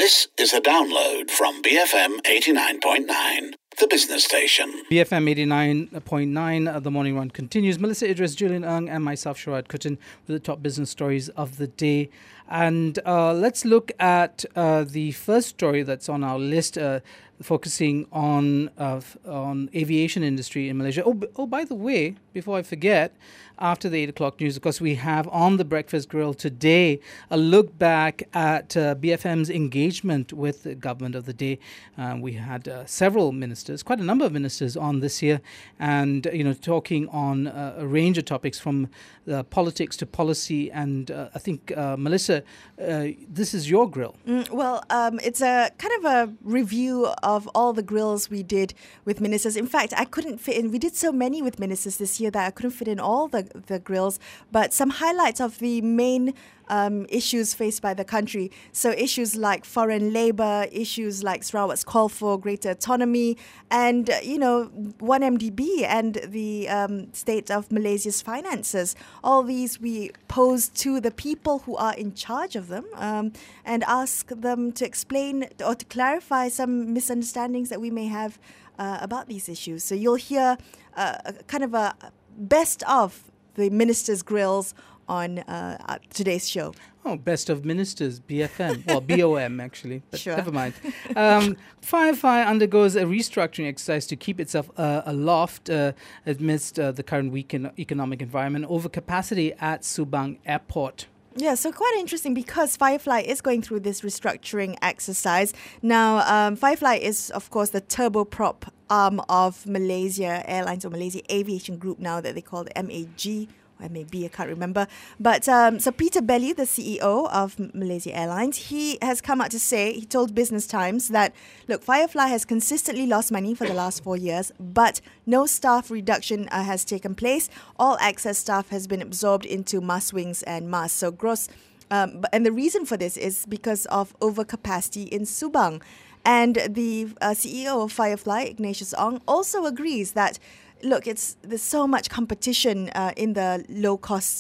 This is a download from BFM 89.9, the business station. BFM 89.9, the morning run continues. Melissa Idris, Julian Ng, and myself, Sharad Kuttan, with the top business stories of the day. And let's look at the first story that's on our list, focusing on aviation industry in Malaysia. Oh, by the way, before I forget, after the 8 o'clock news, of course, we have on the Breakfast Grill today a look back at BFM's engagement with the government of the day. We had several ministers, quite a number of ministers on this year, and talking on a range of topics from politics to policy. And I think Melissa, this is your grill. It's a kind of a review of all the grills we did with ministers. In fact, I couldn't fit in. We did so many with ministers this year that I couldn't fit in all the grills, but some highlights of the main issues faced by the country. So issues like foreign labour, issues like Sarawak's call for greater autonomy, and 1MDB and the state of Malaysia's finances. All these we posed to the people who are in charge of them and ask them to explain or to clarify some misunderstandings that we may have about these issues. So you'll hear kind of a best of the ministers' grills on today's show. Oh, Best of Ministers, BFM. Well, BOM, actually. But sure. Never mind. Firefly undergoes a restructuring exercise to keep itself aloft amidst the current weak economic environment, overcapacity at Subang Airport. Yeah, so quite interesting because Firefly is going through this restructuring exercise. Now, Firefly is, of course, the turboprop arm of Malaysia Airlines or Malaysia Aviation Group now that they call it MAG. MAB, I can't remember. But so Peter Bellew, the CEO of Malaysia Airlines, he has come out to say, he told Business Times that, look, Firefly has consistently lost money for the last 4 years, but no staff reduction has taken place. All excess staff has been absorbed into Mas Wings and Mas. So gross, and the reason for this is because of overcapacity in Subang. And the CEO of Firefly, Ignatius Ong, also agrees that look, there's so much competition in the low-cost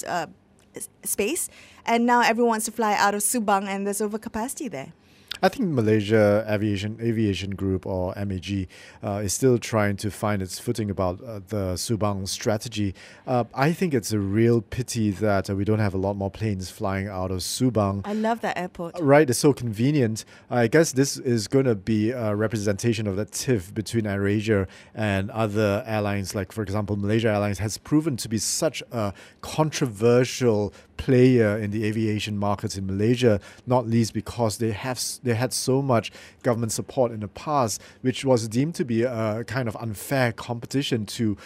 space, and now everyone wants to fly out of Subang, and there's overcapacity there. I think Malaysia Aviation Group, or MAG, is still trying to find its footing about the Subang strategy. I think it's a real pity that we don't have a lot more planes flying out of Subang. I love that airport. Right, it's so convenient. I guess this is going to be a representation of that tiff between AirAsia and other airlines. Like, for example, Malaysia Airlines has proven to be such a controversial player in the aviation markets in Malaysia, not least because they had so much government support in the past, which was deemed to be a kind of unfair competition to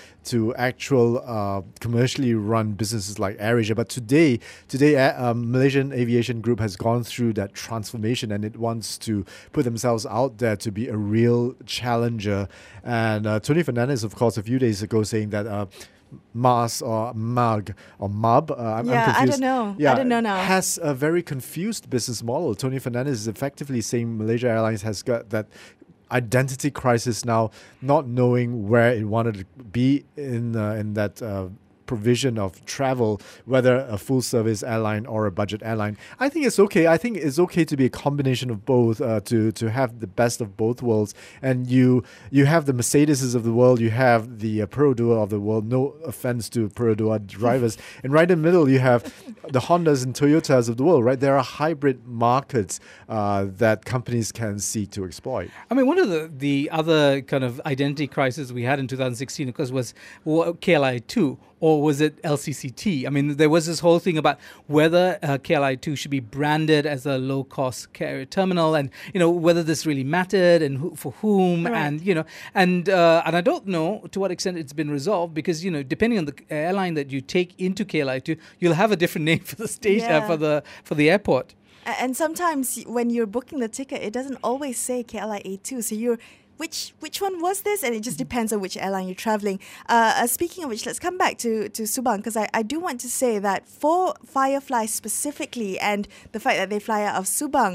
actual commercially run businesses like AirAsia. But today, Malaysian Aviation Group has gone through that transformation, and it wants to put themselves out there to be a real challenger. And Tony Fernandes, of course, a few days ago saying that Mas or MAG or MAB, I'm confused. I don't know. Yeah, I don't know now. Has a very confused business model. Tony Fernandes is effectively saying Malaysia Airlines has got that identity crisis now, not knowing where it wanted to be in that provision of travel, whether a full-service airline or a budget airline. I think it's okay. I think it's okay to be a combination of both, to have the best of both worlds. And you have the Mercedeses of the world, you have the Perodua of the world. No offense to Perodua drivers. And right in the middle, you have the Hondas and Toyotas of the world. Right, there are hybrid markets that companies can seek to exploit. I mean, one of the other kind of identity crises we had in 2016, of course, was KLI2. Or was it LCCT? I mean, there was this whole thing about whether KLI2 should be branded as a low-cost carrier terminal, and whether this really mattered and for whom, right. and I don't know to what extent it's been resolved, because depending on the airline that you take into KLI2, you'll have a different name for the station for the airport. And sometimes when you're booking the ticket, it doesn't always say KLIA2, so you're which one was this? And it just depends on which airline you're traveling. Speaking of which, let's come back to Subang, because I do want to say that for Firefly specifically, and the fact that they fly out of Subang,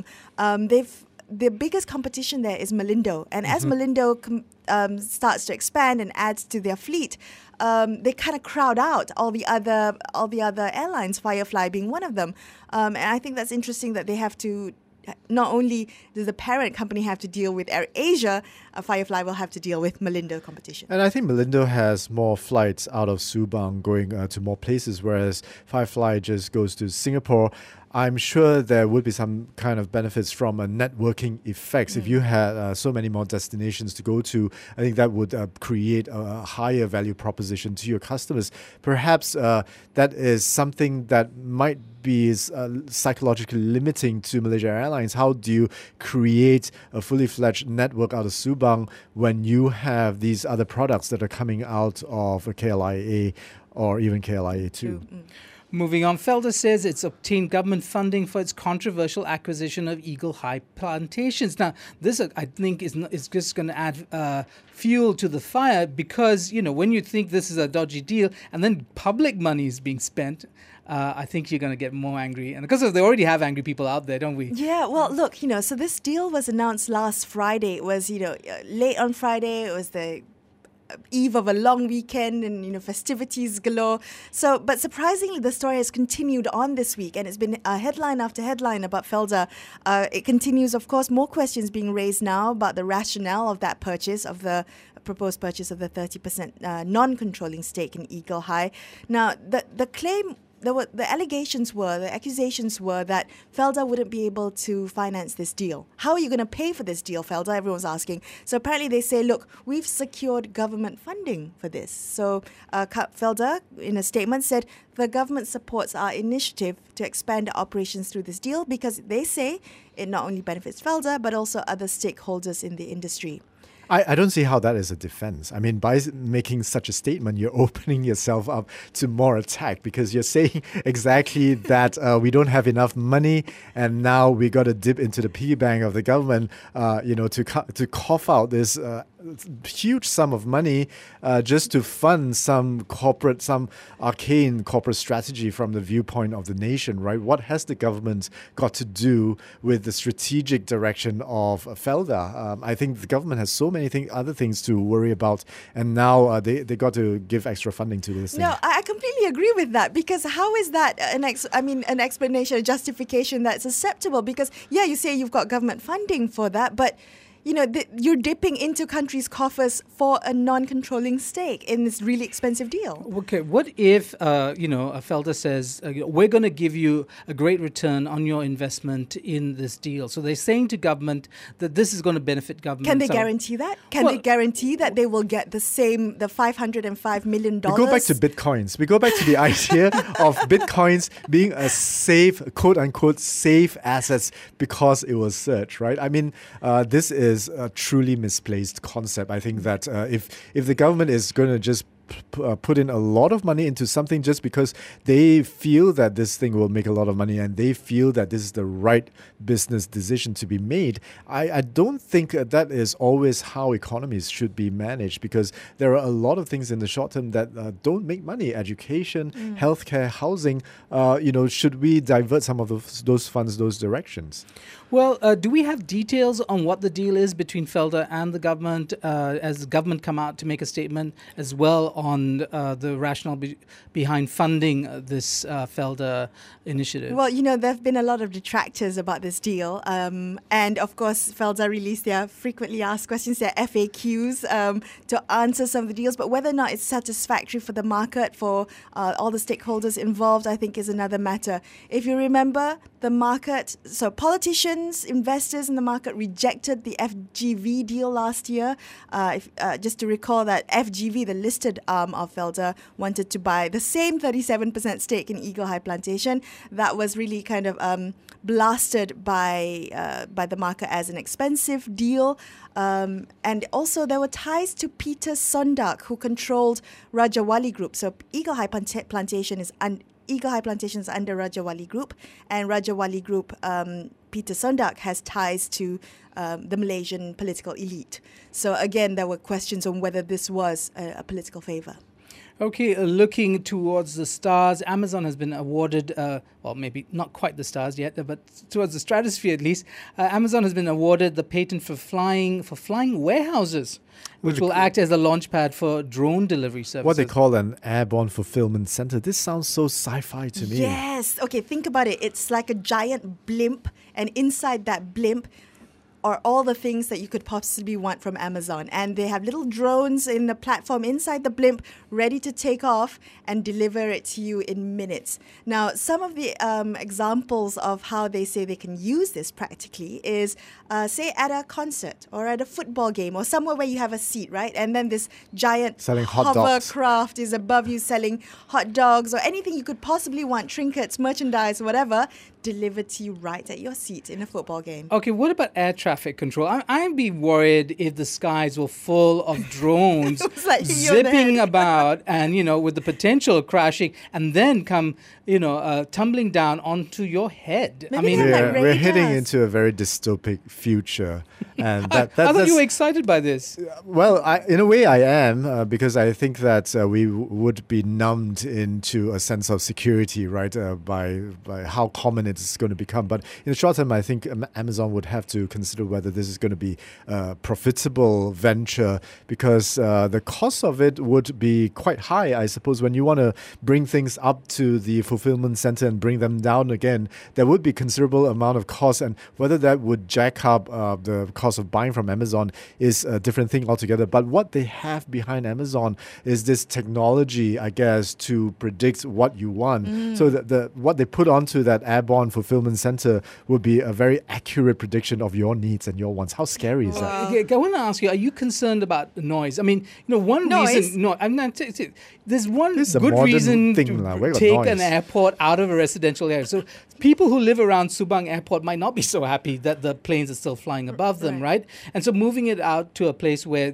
the biggest competition there is Malindo. And as Malindo starts to expand and adds to their fleet, they kind of crowd out all the other airlines, Firefly being one of them. And I think that's interesting that they have to not only does the parent company have to deal with AirAsia, Firefly will have to deal with Malindo competition. And I think Malindo has more flights out of Subang going to more places, whereas Firefly just goes to Singapore. I'm sure there would be some kind of benefits from a networking effects. If you had so many more destinations to go to, I think that would create a higher value proposition to your customers. Perhaps that is something that might be psychologically limiting to Malaysia Airlines. How do you create a fully fledged network out of Subang when you have these other products that are coming out of a KLIA or even KLIA2? Moving on, Felder says it's obtained government funding for its controversial acquisition of Eagle High Plantations. Now, this I think is just going to add fuel to the fire because, when you think this is a dodgy deal and then public money is being spent, I think you're going to get more angry. And because they already have angry people out there, don't we? Yeah, well, look, so this deal was announced last Friday. It was, late on Friday. It was the eve of a long weekend and festivities galore. So, but surprisingly, the story has continued on this week, and it's been headline after headline about Felder. It continues, of course, more questions being raised now about the rationale of that purchase, of the proposed purchase of the 30% non-controlling stake in Eagle High. Now, the claim. The accusations were that Felder wouldn't be able to finance this deal. How are you going to pay for this deal, Felder? Everyone's asking. So apparently they say, look, we've secured government funding for this. So Felder, in a statement, said the government supports our initiative to expand operations through this deal because they say it not only benefits Felder, but also other stakeholders in the industry. I don't see how that is a defense. I mean, by making such a statement, you're opening yourself up to more attack because you're saying exactly that we don't have enough money and now we got to dip into the piggy bank of the government, to cough out this huge sum of money just to fund some arcane corporate strategy from the viewpoint of the nation, right? What has the government got to do with the strategic direction of Felder? I think the government has so many other things to worry about, and now they got to give extra funding to this thing. No, I completely agree with that because how is that an explanation, a justification that's acceptable? Because, you say you've got government funding for that, but you're dipping into countries' coffers for a non-controlling stake in this really expensive deal. Okay, what if, Felder says, we're going to give you a great return on your investment in this deal? So they're saying to government that this is going to benefit government. Can they guarantee that? Can they guarantee that they will get the $505 million? We go back to Bitcoins. We go back to the idea of Bitcoins being a safe, quote-unquote, safe assets because it was searched, right? I mean, this is a truly misplaced concept. I think that if the government is going to just put in a lot of money into something just because they feel that this thing will make a lot of money and they feel that this is the right business decision to be made, I don't think that is always how economies should be managed because there are a lot of things in the short term that don't make money. Education, healthcare, housing, should we divert some of those funds those directions? Well, do we have details on what the deal is between Felder and the government as the government come out to make a statement as well on the rationale behind funding this Felder initiative? Well, there have been a lot of detractors about this deal. And of course, Felder released their frequently asked questions, their FAQs, to answer some of the deals. But whether or not it's satisfactory for the market, for all the stakeholders involved, I think is another matter. If you remember, the market, so politicians, investors in the market rejected the FGV deal last year. Just to recall that FGV, the listed arm of Felder, wanted to buy the same 37% stake in Eagle High Plantation. That was really kind of blasted by the market as an expensive deal. And also there were ties to Peter Sondak, who controlled Rajawali Group. So Eagle High Plantation is under Rajawali Group, and Rajawali Group, Peter Sondak has ties to the Malaysian political elite. So again, there were questions on whether this was a political favour. Okay, looking towards the stars, Amazon has been awarded, well, maybe not quite the stars yet, but towards the stratosphere at least. Amazon has been awarded the patent for flying warehouses, which will act as a launchpad for drone delivery services. What they call an airborne fulfillment center. This sounds so sci-fi to me. Yes. Okay, think about it. It's like a giant blimp, and inside that blimp are all the things that you could possibly want from Amazon. And they have little drones in the platform inside the blimp ready to take off and deliver it to you in minutes. Now, some of the examples of how they say they can use this practically is, say, at a concert or at a football game or somewhere where you have a seat, right? And then this giant Selling hot dogs. hovercraft is above you selling hot dogs or anything you could possibly want, trinkets, merchandise, whatever, delivered to you right at your seat in a football game. Okay, what about air traffic control? I'd be worried if the skies were full of drones It was like hitting you on the zipping head. about and, with the potential of crashing and then come, tumbling down onto your head. Maybe they have like We're heading radars. into a very dystopic future. And I thought that's, you were excited by this. well, in a way I am, because I think that we would be numbed into a sense of security, right, by how common it's going to become. But in the short term, I think Amazon would have to consider whether this is going to be a profitable venture, because the cost of it would be quite high, I suppose. When you want to bring things up to the fulfillment center and bring them down again, there would be considerable amount of cost, and whether that would jack up the cost of buying from Amazon is a different thing altogether. But what they have behind Amazon is this technology, I guess, to predict what you want. So what they put onto that airborne fulfillment center would be a very accurate prediction of your needs and your wants. How scary is that? Okay, I want to ask you, are you concerned about noise? I mean, one Noise? reason... No, I'm not... There's one This is a good modern reason thing now. Where to got take noise? an airport out of a residential area. So people who live around Subang Airport might not be so happy that the planes are still flying above them, right? And so moving it out to a place where,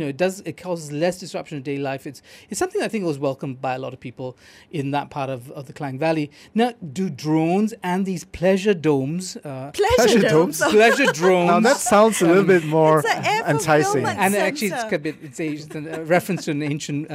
it causes less disruption in daily life. It's something I think was welcomed by a lot of people in that part of the Klang Valley. Now, do drones and these pleasure domes... Pleasure domes. pleasure drones... Now that sounds a little bit more It's an air enticing. fulfillment and actually, center. it's a reference to an ancient,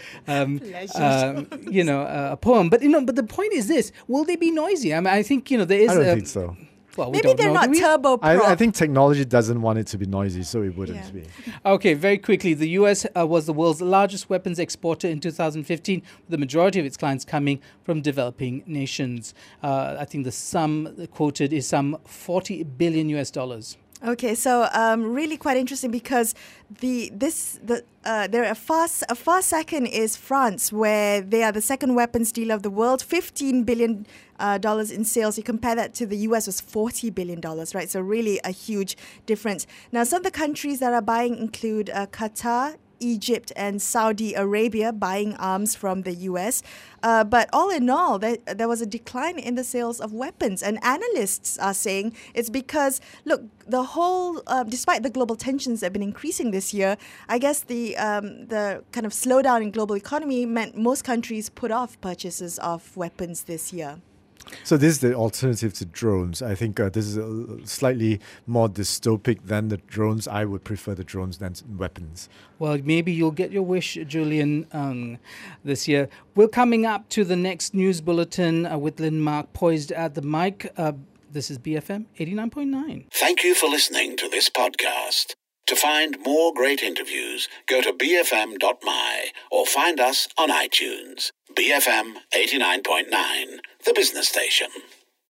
Pleasure a poem. But the point is this: will they be noisy? I mean, I think there is. I don't think so. Well, we Maybe don't they're know, not do we? turboprop. I think technology doesn't want it to be noisy, so it wouldn't Yeah. be. Okay, very quickly, the U.S. Was the world's largest weapons exporter in 2015, with the majority of its clients coming from developing nations. I think the sum quoted is some $40 billion US. Okay, so really quite interesting because a far second is France, where they are the second weapons dealer of the world, $15 billion in sales. You compare that to the US was $40 billion, right? So really a huge difference. Now, some of the countries that are buying include Qatar, Egypt and Saudi Arabia buying arms from the US. But all in all, there was a decline in the sales of weapons. And analysts are saying it's because, look, the whole, despite the global tensions that have been increasing this year, I guess the kind of slowdown in global economy meant most countries put off purchases of weapons this year. So this is the alternative to drones. I think this is slightly more dystopic than the drones. I would prefer the drones than weapons. Well, maybe you'll get your wish, Julian, this year. We're coming up to the next news bulletin with Lynn Mark poised at the mic. This is BFM 89.9. Thank you for listening to this podcast. To find more great interviews, go to bfm.my or find us on iTunes. BFM 89.9, the business station.